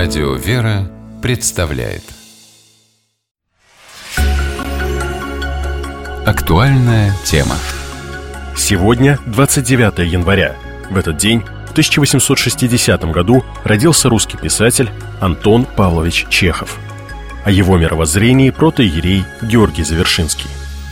Радио «Вера» представляет актуальная тема. Сегодня 29 января. В этот день, в 1860 году, родился русский писатель Антон Павлович Чехов. О его мировоззрении протоиерей Георгий Завершинский.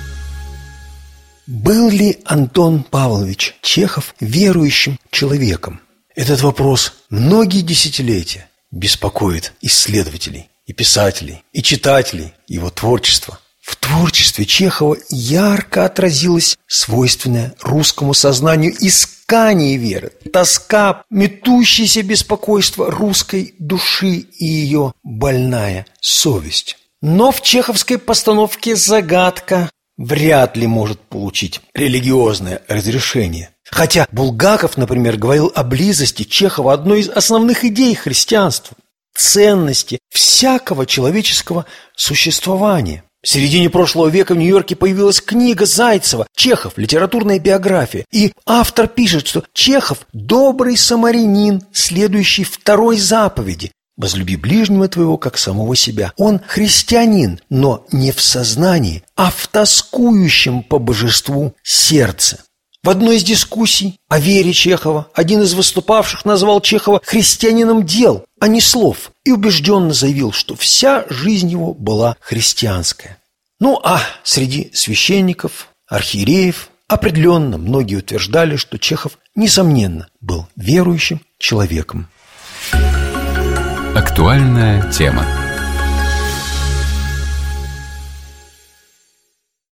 Был ли Антон Павлович Чехов верующим человеком? Этот вопрос многие десятилетия беспокоит исследователей, и писателей, и читателей его творчества. В творчестве Чехова ярко отразилось свойственное русскому сознанию искание веры, тоска, метущееся беспокойство русской души и ее больная совесть. Но в чеховской постановке загадка вряд ли может получить религиозное разрешение. Хотя Булгаков, например, говорил о близости Чехова одной из основных идей христианства – ценности всякого человеческого существования. В середине прошлого века в Нью-Йорке появилась книга Зайцева «Чехов. Литературная биография». И автор пишет, что Чехов – добрый самарянин, следующий второй заповеди «Возлюби ближнего твоего, как самого себя». Он христианин, но не в сознании, а в тоскующем по божеству сердце. В одной из дискуссий о вере Чехова один из выступавших назвал Чехова христианином дел, а не слов, и убежденно заявил, что вся жизнь его была христианская. Ну а среди священников, архиереев определенно многие утверждали, что Чехов, несомненно, был верующим человеком. Актуальная тема.